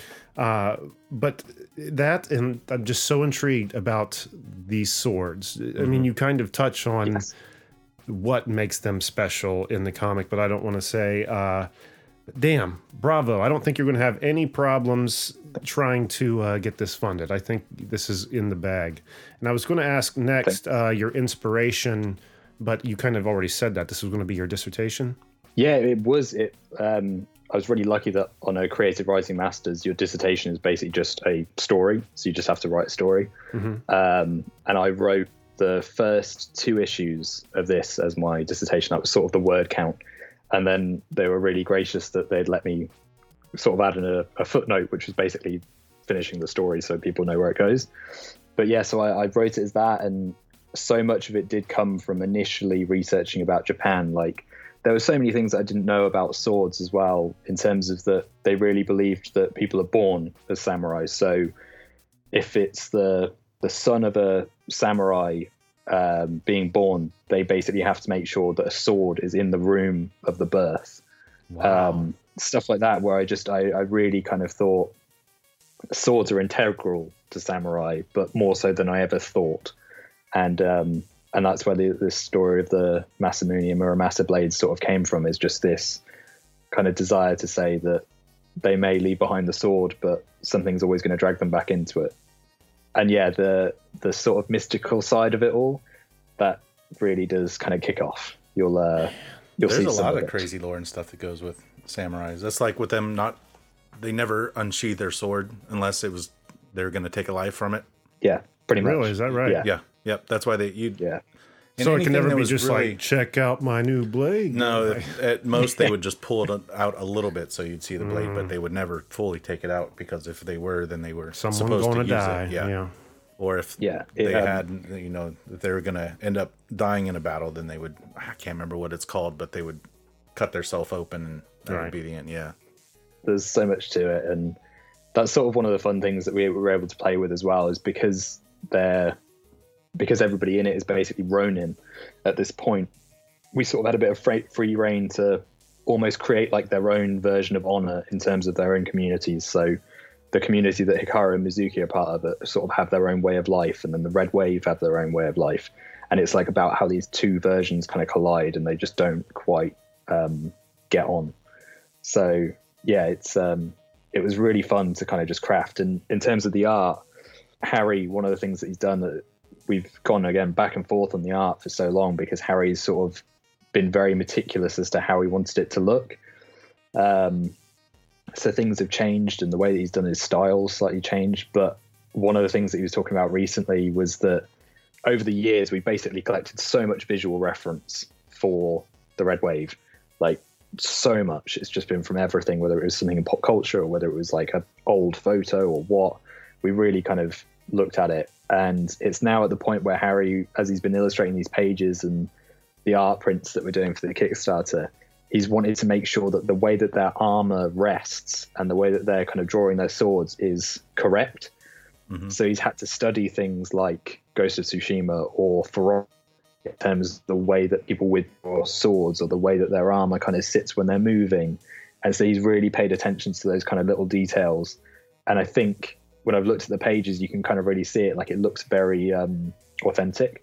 Uh, but that, and I'm just so intrigued about these swords. I mean, you kind of touch on
Yes.
what makes them special in the comic, but I don't want to say, uh, damn, bravo. I don't think you're going to have any problems trying to uh, get this funded. I think this is in the bag. And I was going to ask next uh, your inspiration, but you kind of already said that this was going to be your dissertation.
Yeah, it was. It. Um, I was really lucky that on a creative writing masters, your dissertation is basically just a story. So you just have to write a story.
Mm-hmm.
Um, and I wrote the first two issues of this as my dissertation. That was sort of the word count. And then they were really gracious that they'd let me sort of add in a, a footnote, which was basically finishing the story so people know where it goes. But yeah, so I, I wrote it as that. And so much of it did come from initially researching about Japan. Like, there were so many things that I didn't know about swords as well, in terms of that they really believed that people are born as samurais. So if it's the the son of a samurai um, being born, they basically have to make sure that a sword is in the room of the birth. Um, stuff like that, where I just, I, I really kind of thought swords are integral to samurai, but more so than I ever thought. And um, and that's where the, this story of the Masamune and Muramasa blades sort of came from, is just this kind of desire to say that they may leave behind the sword, but something's always going to drag them back into it. And yeah, the the sort of mystical side of it all, that really does kind of kick off. You'll uh, you'll
There's
see
a
some
lot
of
of
it.
crazy lore and stuff that goes with samurais. That's like with them not, they never unsheathe their sword unless it was, they were going to take a life from it.
Yeah, pretty much.
Really? Is that right?
Yeah.
Yeah. Yep. That's why they, you,
Yeah.
and
So it
anything
can never
that
be
was
just
really-
like, check out my new blade.
No,
Like,
at- at most they would just pull it out a little bit so you'd see the blade, but they would never fully take it out, because if they were, then they were
someone's
supposed
going
to
to
use
die.
it. Yeah.
yeah.
Or if
Yeah, it,
they
um,
had, you know, if they were going to end up dying in a battle, then they would, I can't remember what it's called, but they would cut themselves open and that
Right.
would be the end. Yeah.
There's so much to it, and that's sort of one of the fun things that we were able to play with as well, is because they're because everybody in it is basically Ronin at this point. We sort of had a bit of free, free reign to almost create like their own version of honor in terms of their own communities. So the community that Hikaru and Mizuki are part of it sort of have their own way of life, and then the Red Wave have their own way of life. And it's like about how these two versions kind of collide, and they just don't quite um, get on. So yeah, it's um, it was really fun to kind of just craft. And in terms of the art, Harry, one of the things that he's done, that we've gone again back and forth on the art for so long, because Harry's sort of been very meticulous as to how he wanted it to look. Um, so things have changed, and the way that he's done his style slightly changed. But one of the things that he was talking about recently was that over the years, we basically collected so much visual reference for the Red Wave, like so much. It's just been from everything, whether it was something in pop culture or whether it was like an old photo or what. We really kind of looked at it, and it's now at the point where Harry, as he's been illustrating these pages and the art prints that we're doing for the Kickstarter, he's wanted to make sure that the way that their armor rests and the way that they're kind of drawing their swords is correct. Mm-hmm. So he's had to study things like Ghost of Tsushima or For Honor in terms of the way that people withdraw swords or the way that their armor kind of sits when they're moving. And so he's really paid attention to those kind of little details. And I think when I've looked at the pages, you can kind of really see it. Like, it looks very um, authentic.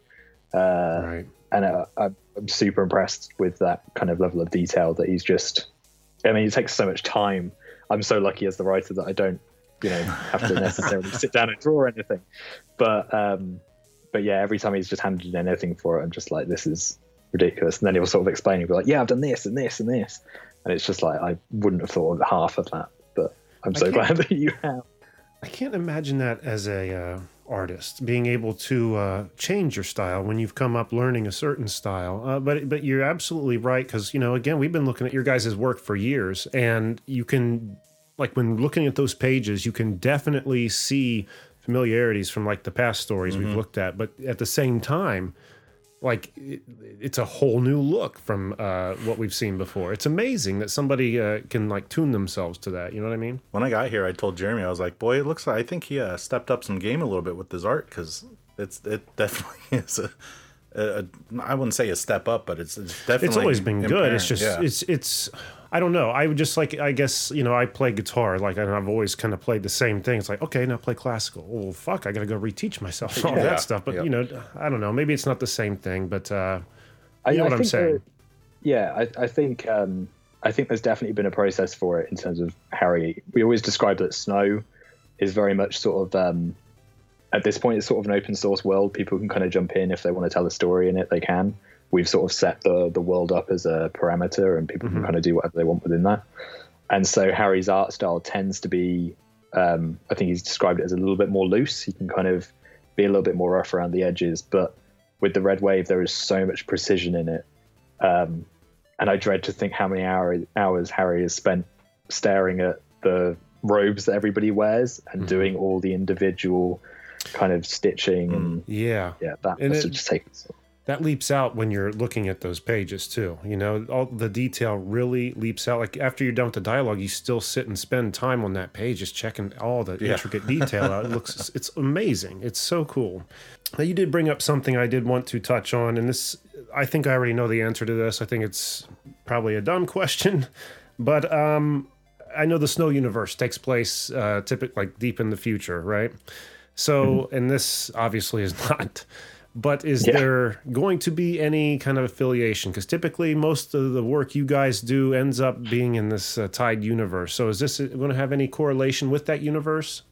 Uh, right. And uh, I'm super impressed with that kind of level of detail that he's just, I mean, it takes so much time. I'm so lucky as the writer that I don't, you know, have to necessarily sit down and draw anything. But, um, but yeah, every time he's just handed in anything for it, I'm just like, this is ridiculous. And then he'll sort of explain, he'll be like, yeah, I've done this and this and this. And it's just like, I wouldn't have thought of half of that, but I'm so glad that you have.
I can't imagine that as a uh, artist, being able to uh, change your style when you've come up learning a certain style. Uh, but but you're absolutely right, because, you know, again, we've been looking at your guys' work for years, and you can, like, when looking at those pages, you can definitely see familiarities from, like, the past stories mm-hmm. we've looked at. But at the same time, like, it, it's a whole new look from uh, what we've seen before. It's amazing that somebody uh, can, like, tune themselves to that. You know what I mean?
When I got here, I told Jeremy, I was like, boy, it looks like, I think he uh, stepped up some game a little bit with his art, because it's it definitely is a, a, a, I wouldn't say a step up, but it's, it's definitely
It's always been
apparent.
good. It's just, yeah. it's, it's, I don't know. I would just like, I guess, you know, I play guitar, like, and I've always kind of played the same thing. It's like, okay, now play classical. Well, fuck, I got to go reteach myself all
yeah,
that stuff. But,
yeah.
you know, I don't know. Maybe it's not the same thing, but uh,
you
I, know
I
what I'm saying.
That, yeah, I, I think um, I think there's definitely been a process for it in terms of Harry. We always describe that Snow is very much sort of, um, at this point, it's sort of an open source world. People can kind of jump in if they want to tell a story in it, they can. We've sort of set the the world up as a parameter, and people mm-hmm. can kind of do whatever they want within that. And so Harry's art style tends to be, um, I think he's described it as a little bit more loose. He can kind of be a little bit more rough around the edges. But with the Red Wave, there is so much precision in it. Um, and I dread to think how many hour, hours Harry has spent staring at the robes that everybody wears and mm-hmm. doing all the individual kind of stitching. And
yeah,
yeah, that
and
must
it,
have just taken so
that leaps out when you're looking at those pages too. You know, all the detail really leaps out. Like, after you're done with the dialogue, you still sit and spend time on that page, just checking all the yeah. intricate detail out. It looks, it's amazing. It's so cool. Now, you did bring up something I did want to touch on, and this, I think I already know the answer to this. I think it's probably a dumb question, but um, I know the Snow universe takes place uh, typically like deep in the future, right? So, mm-hmm. and this obviously is not. But is yeah. there going to be any kind of affiliation? Because typically most of the work you guys do ends up being in this uh, tied universe. So is this going to have any correlation with that universe?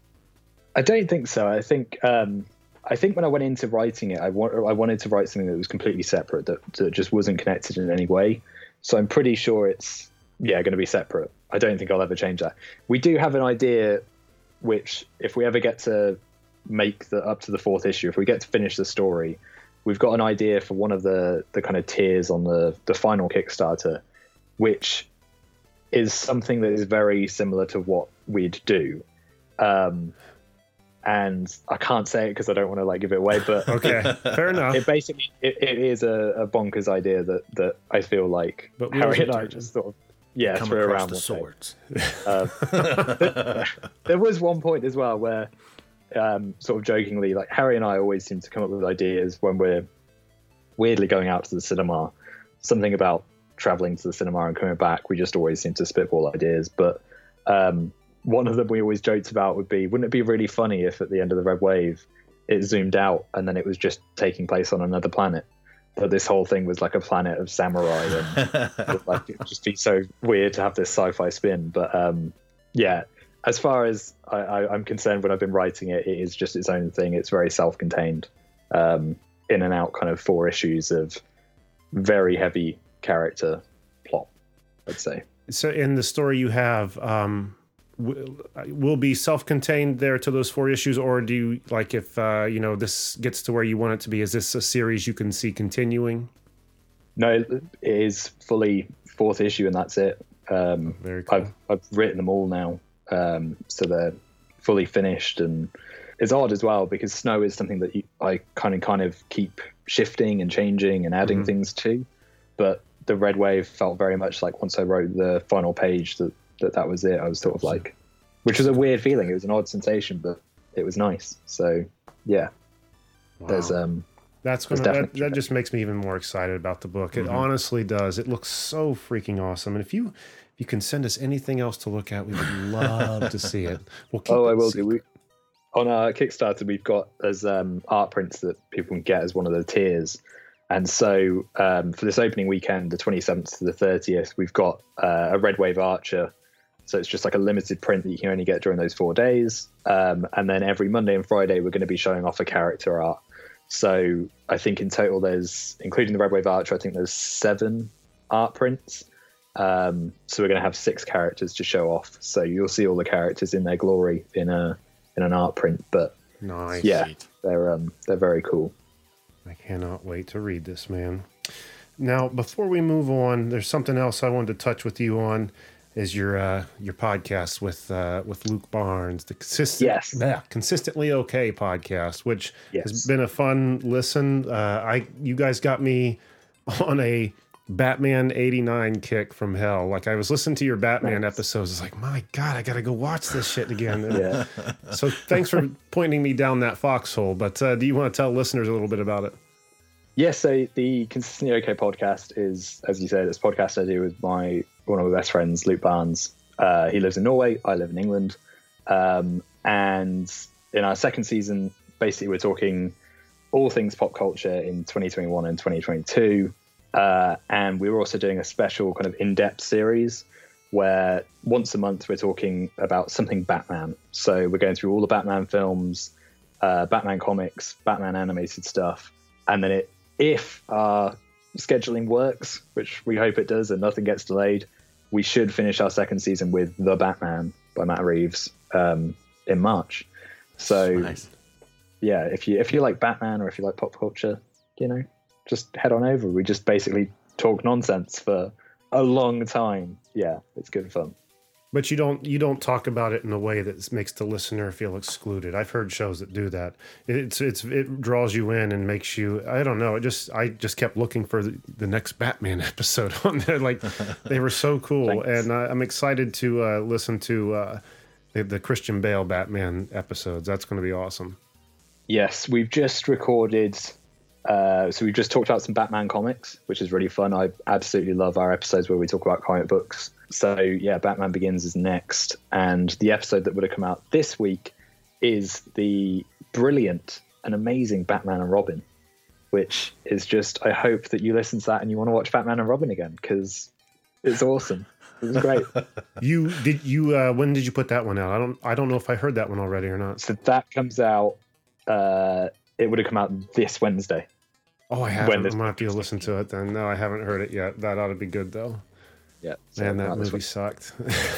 I don't think so. I think um, I think when I went into writing it, I, wa- I wanted to write something that was completely separate, that, that just wasn't connected in any way. So I'm pretty sure it's, yeah, going to be separate. I don't think I'll ever change that. We do have an idea, which if we ever get to make the up to the fourth issue, if we get to finish the story, we've got an idea for one of the the kind of tiers on the the final Kickstarter, which is something that is very similar to what we'd do, um and I can't say it because I don't want to like give it away, but
okay, fair enough.
It basically it, it is a, a bonkers idea that that I feel like
but
Harry and I just sort of yeah
come
threw
across
around
the swords.
Um, there, there was one point as well where Um, sort of jokingly, like, Harry and I always seem to come up with ideas when we're weirdly going out to the cinema. Something about traveling to the cinema and coming back, we just always seem to spitball ideas. But um, one of them we always joked about would be, wouldn't it be really funny if at the end of the Red Wave it zoomed out and then it was just taking place on another planet? But this whole thing was like a planet of samurai, and like, it would just be so weird to have this sci-fi spin. But um, yeah. As far as I, I, I'm concerned, when I've been writing it, it is just its own thing. It's very self-contained, um, in and out kind of four issues of very heavy character plot, I'd say.
So in the story you have, um, w- will be self-contained there to those four issues, or do you, like, if, uh, you know, this gets to where you want it to be, is this a series you can see continuing?
No, it is fully fourth issue and that's it. Um,
very cool.
I've, I've written them all now. Um, so they're fully finished, and it's odd as well because Snow is something that you, I kind of kind of keep shifting and changing and adding mm-hmm. things to, but the Red Wave felt very much like once I wrote the final page that that, that was it. I was sort of like, which was a weird feeling. It was an odd sensation, but it was nice. So yeah, wow. there's um.
That's gonna, that, that just makes me even more excited about the book. It mm-hmm. honestly does. It looks so freaking awesome. And if you if you can send us anything else to look at, we would love to see it. We'll keep
oh,
it
I will
secret.
do. We, on our Kickstarter, we've got as um, art prints that people can get as one of the tiers. And so um, for this opening weekend, the twenty-seventh to the thirtieth, we've got uh, a Red Wave Archer. So it's just like a limited print that you can only get during those four days. Um, and then every Monday and Friday, we're going to be showing off a character art. So I think in total there's, including the Red Wave Archer, I think there's seven art prints. Um, so we're going to have six characters to show off. So you'll see all the characters in their glory in a in an art print. But
nice.
Yeah, they're um, they're very cool.
I cannot wait to read this, man. Now, before we move on, there's something else I wanted to touch with you on. Is your uh, your podcast with uh, with Luke Barnes, the consistent,
yes.
yeah, consistently okay podcast, which
yes.
has been a fun listen. Uh, I you guys got me on a Batman eighty-nine kick from hell. Like I was listening to your Batman nice. episodes, it's like, my God, I gotta go watch this shit again.
yeah.
So thanks for pointing me down that foxhole. But uh, do you want to tell listeners a little bit about it?
Yes, so the Consistently Okay podcast is, as you said, it's a podcast I do with my one of my best friends, Luke Barnes. Uh, he lives in Norway, I live in England. Um, and in our second season, basically we're talking all things pop culture in twenty twenty-one and twenty twenty-two. Uh, and we were also doing a special kind of in-depth series where once a month we're talking about something Batman. So we're going through all the Batman films, uh, Batman comics, Batman animated stuff. And then it, if our scheduling works, which we hope it does and nothing gets delayed, we should finish our second season with The Batman by Matt Reeves um, in March. So nice. Yeah, if you if you like Batman or if you like pop culture, you know, just head on over. We just basically talk nonsense for a long time. Yeah, it's good fun.
But you don't you don't talk about it in a way that makes the listener feel excluded. I've heard shows that do that. It's it's it draws you in and makes you. I don't know. It just I just kept looking for the, the next Batman episode on there. Like they were so cool, and uh, I'm excited to uh, listen to uh, the, the Christian Bale Batman episodes. That's going to be awesome.
Yes, we've just recorded. Uh, so we've just talked about some Batman comics, which is really fun. I absolutely love our episodes where we talk about comic books. So yeah, Batman Begins is next. And the episode that would have come out this week is the brilliant and amazing Batman and Robin, which is just, I hope that you listen to that and you want to watch Batman and Robin again, because it's awesome. It was great.
You did you, uh, when did you put that one out? I don't, I don't know if I heard that one already or not.
So that comes out, uh, it would have come out this Wednesday.
Oh, I haven't. I'm going to have to listen to it then. No, I haven't heard it yet. That ought to be good, though.
Yeah.
So Man, that movie sucked.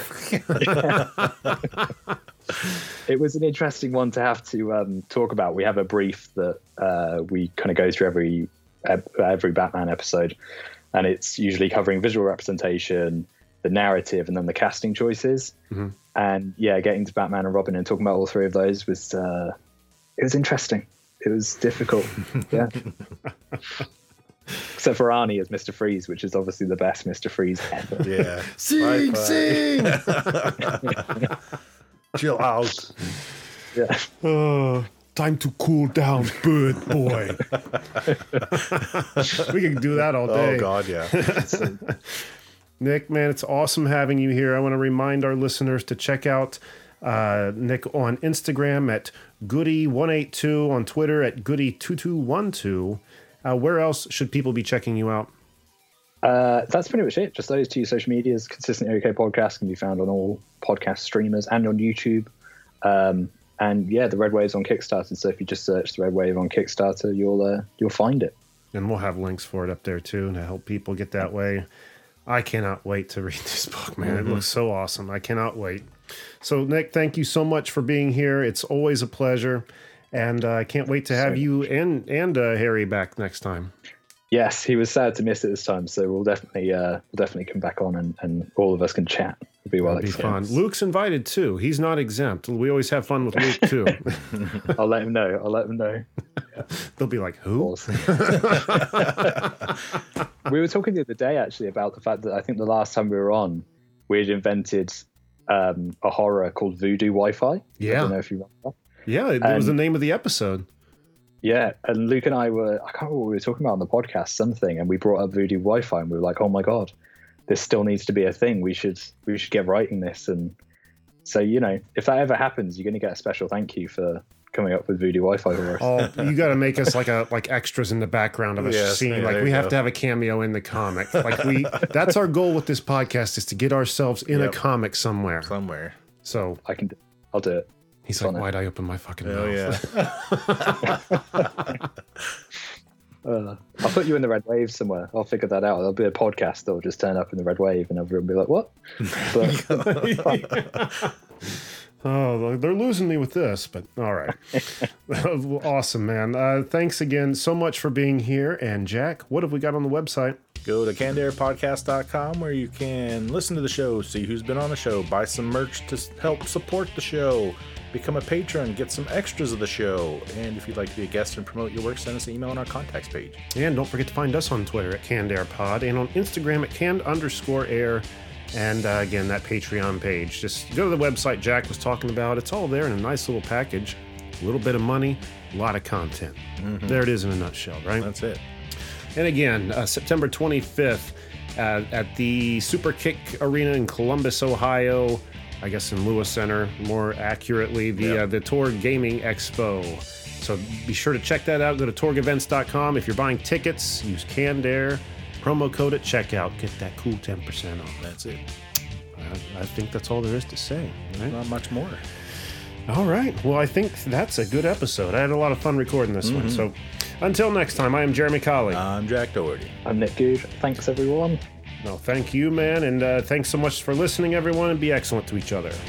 It was an interesting one to have to um, talk about. We have a brief that uh, we kind of go through every every Batman episode, and it's usually covering visual representation, the narrative, and then the casting choices. Mm-hmm. And yeah, getting to Batman and Robin and talking about all three of those was uh, it was interesting. It was difficult, yeah. Except for Arnie as Mister Freeze, which is obviously the best Mister Freeze ever.
Yeah.
Sing, sing!
Chill out.
Yeah.
Oh, time to cool down, bird boy. We can do that all day.
Oh, God, yeah.
Nick, man, it's awesome having you here. I want to remind our listeners to check out uh, Nick on Instagram at Goody one eighty-two, on Twitter at Goody two two one two. Uh, where else should people be checking you out?
Uh, that's pretty much it. Just those two social medias. Consistently Okay Podcast can be found on all podcast streamers and on YouTube. Um, and yeah, the Red Wave's on Kickstarter. So if you just search the Red Wave on Kickstarter, you'll uh, you'll find it.
And we'll have links for it up there too to help people get that way. I cannot wait to read this book, man. Mm-hmm. It looks so awesome. I cannot wait. So, Nick, thank you so much for being here. It's always a pleasure. And uh, I can't wait to have you and and uh, Harry back next time.
Yes, he was sad to miss it this time, so we'll definitely uh, we'll definitely come back on and, and all of us can chat. It'll be well
It'll be fun. Luke's invited too. He's not exempt. We always have fun with Luke too.
I'll let him know. I'll let him know.
Yeah. They'll be like, who?
we were talking the other day actually about the fact that I think the last time we were on, we had invented um, a horror called Voodoo Wi-Fi.
Yeah.
I don't know if you remember that.
Yeah, it
and,
was the name of the episode.
Yeah, and Luke and I were, I can't remember what we were talking about on the podcast, something, and we brought up Voodoo Wi-Fi, and we were like, oh my God, this still needs to be a thing. We should we should get writing this. And so, you know, if that ever happens, you're going to get a special thank you for coming up with Voodoo Wi-Fi for us.
Oh, you got to make us like a like extras in the background of a
Yes,
scene.
yeah,
like
there
we
you
have
go.
to have a cameo in the comic. Like we, that's our goal with this podcast is to get ourselves in
Yep.
a comic somewhere.
Somewhere.
So
I can, do, I'll do it.
he's
It's
like,
on it.
why'd I open my fucking
Oh
mouth?
yeah.
Uh, I'll put you in the Red Wave somewhere. I'll figure that out. There'll be a podcast that'll just turn up in the Red Wave, and everyone will be like, "What?" But
Oh, they're losing me with this, but all right. Awesome, man. Uh, thanks again so much for being here. And Jack, what have we got on the website?
Go to canned air podcast dot com where you can listen to the show, see who's been on the show, buy some merch to s- help support the show, become a patron, get some extras of the show, and if you'd like to be a guest and promote your work, send us an email on our contacts page.
And don't forget to find us on Twitter at Canned Air Pod and on Instagram at canned underscore air. And uh, again, that Patreon page. Just go to the website Jack was talking about. It's all there in a nice little package. A little bit of money, a lot of content. There it is in a nutshell, right?
That's it.
And again, uh, September twenty-fifth uh, at the Super Kick Arena in Columbus, Ohio. I guess in Lewis Center, more accurately, the
Yep.
uh, the Torg Gaming Expo. So be sure to check that out. Go to torg events dot com. If you're buying tickets, use Canned Air. Promo code at checkout. Get that cool ten percent off.
That's it.
I, I think that's all there is to say. Right?
Not much more.
All right. Well, I think that's a good episode. I had a lot of fun recording this one. So until next time, I am Jeremy Colley.
I'm Jack Doherty.
I'm Nick Good. Thanks, everyone.
No, thank you, man. And uh, thanks so much for listening, everyone, and be excellent to each other.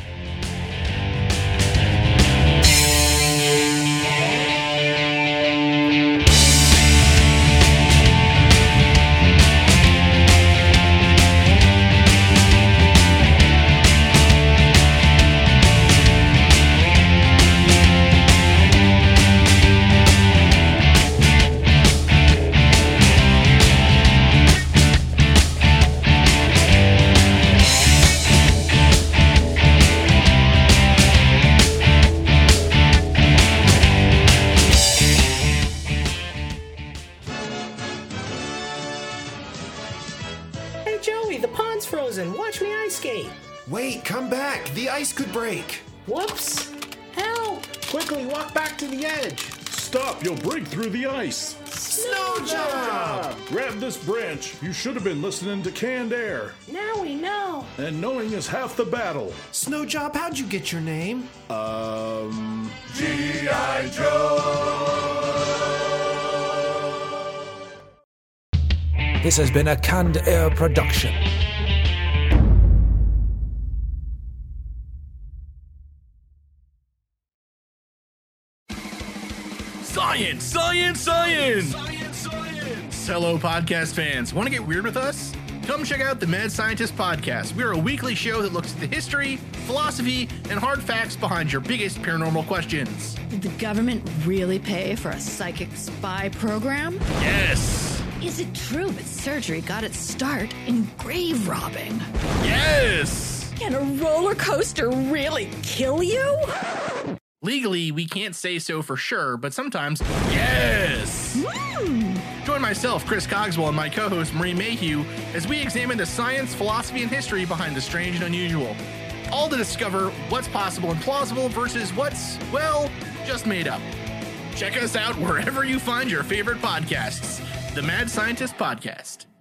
Hey Joey, the pond's frozen. Watch me ice skate.
Wait, come back. The ice could break.
Whoops. Help!
Quickly walk back to the edge.
Stop, you'll break through the ice.
Snow job!
Grab this branch. You should have been listening to Canned Air.
Now we know.
And knowing is half the battle.
Snow job, how'd you get your name?
Um.
G I. Joe!
This has been a Canned Air production.
Science, science, science! Science, science! Hello, podcast fans. Want to get weird with us? Come check out the Mad Scientist Podcast. We're a weekly show that looks at the history, philosophy, and hard facts behind your biggest paranormal questions.
Did the government really pay for a psychic spy program?
Yes!
Is it true that surgery got its start in grave robbing?
Yes!
Can a roller coaster really kill you?
Legally, we can't say so for sure, but sometimes, yes!
Hmm.
Join myself, Chris Cogswell, and my co-host, Marie Mayhew, as we examine the science, philosophy, and history behind the strange and unusual. All to discover what's possible and plausible versus what's, well, just made up. Check us out wherever you find your favorite podcasts. The Mad Scientist Podcast.